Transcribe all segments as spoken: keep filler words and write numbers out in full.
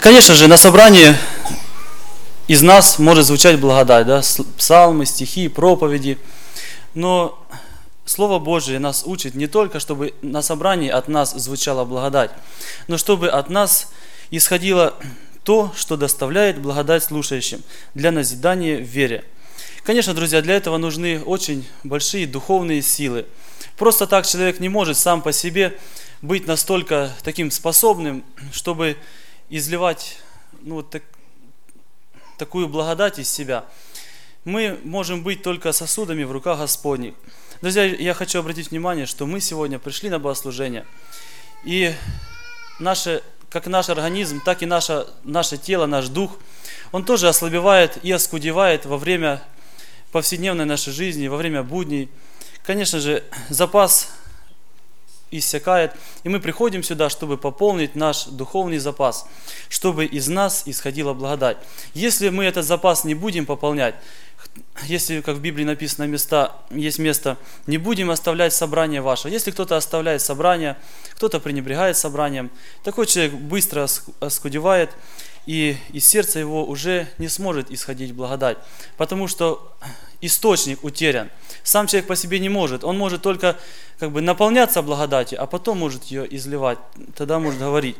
Конечно же, на собрании из нас может звучать благодать, да? Псалмы, стихи, проповеди. Но Слово Божие нас учит не только, чтобы на собрании от нас звучала благодать, но чтобы от нас исходило то, что доставляет благодать слушающим для назидания в вере. Конечно, друзья, для этого нужны очень большие духовные силы. Просто так человек не может сам по себе быть настолько таким способным, чтобы изливать ну, вот так, такую благодать из себя. Мы можем быть только сосудами в руках Господних. Друзья, я хочу обратить внимание, что мы сегодня пришли на богослужение, и наше, как наш организм, так и наше, наше тело, наш дух, он тоже ослабевает и оскудевает во время повседневной нашей жизни, во время будней. Конечно же, запас иссякает, и мы приходим сюда, чтобы пополнить наш духовный запас, чтобы из нас исходила благодать. Если мы этот запас не будем пополнять, если, как в Библии написано, места, есть место, не будем оставлять собрание ваше. Если кто-то оставляет собрание, кто-то пренебрегает собранием, такой человек быстро оскудевает, и из сердца его уже не сможет исходить благодать, потому что источник утерян. Сам человек по себе не может, он может только как бы наполняться благодатью, а потом может ее изливать, тогда может говорить.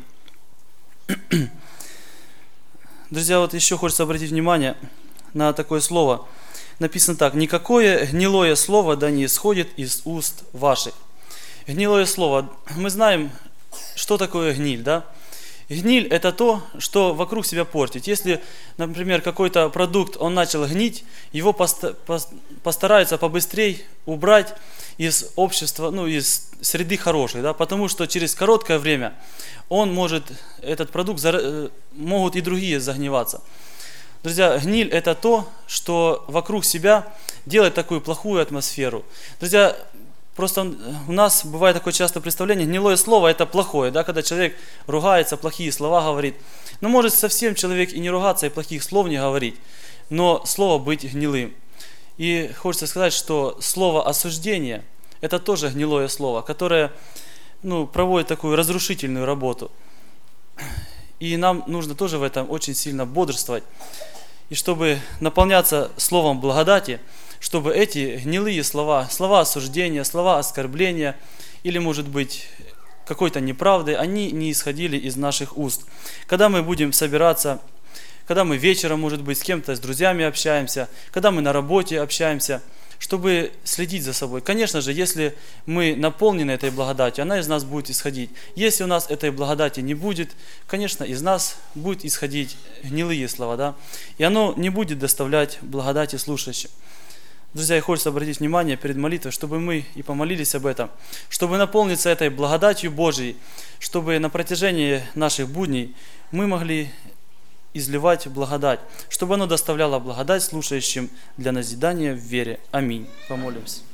Друзья, вот еще хочется обратить внимание на такое слово. Написано так: «Никакое гнилое слово да не исходит из уст ваших». Гнилое слово. Мы знаем, что такое гниль, да? Гниль – это то, что вокруг себя портит. Если, например, какой-то продукт, он начал гнить, его постараются побыстрее убрать из общества, ну, из среды хорошей, да, потому что через короткое время он может, этот продукт, могут и другие загниваться. Друзья, гниль – это то, что вокруг себя делает такую плохую атмосферу. Друзья, просто у нас бывает такое частое представление, гнилое слово – это плохое, да, когда человек ругается, плохие слова говорит. Но может совсем человек и не ругаться, и плохих слов не говорить, но слово быть гнилым. И хочется сказать, что слово осуждение – это тоже гнилое слово, которое ну, проводит такую разрушительную работу. И нам нужно тоже в этом очень сильно бодрствовать. И чтобы наполняться словом благодати, чтобы эти гнилые слова, слова осуждения, слова оскорбления или, может быть, какой-то неправды, они не исходили из наших уст. Когда мы будем собираться, когда мы вечером, может быть, с кем-то, с друзьями общаемся, когда мы на работе общаемся, чтобы следить за собой. Конечно же, если мы наполнены этой благодатью, она из нас будет исходить. Если у нас этой благодати не будет, конечно, из нас будет исходить гнилые слова, да? И оно не будет доставлять благодати слушающим. Друзья, я хочу обратить внимание перед молитвой, чтобы мы и помолились об этом, чтобы наполниться этой благодатью Божией, чтобы на протяжении наших будней мы могли изливать благодать, чтобы оно доставляло благодать слушающим для назидания в вере. Аминь. Помолимся.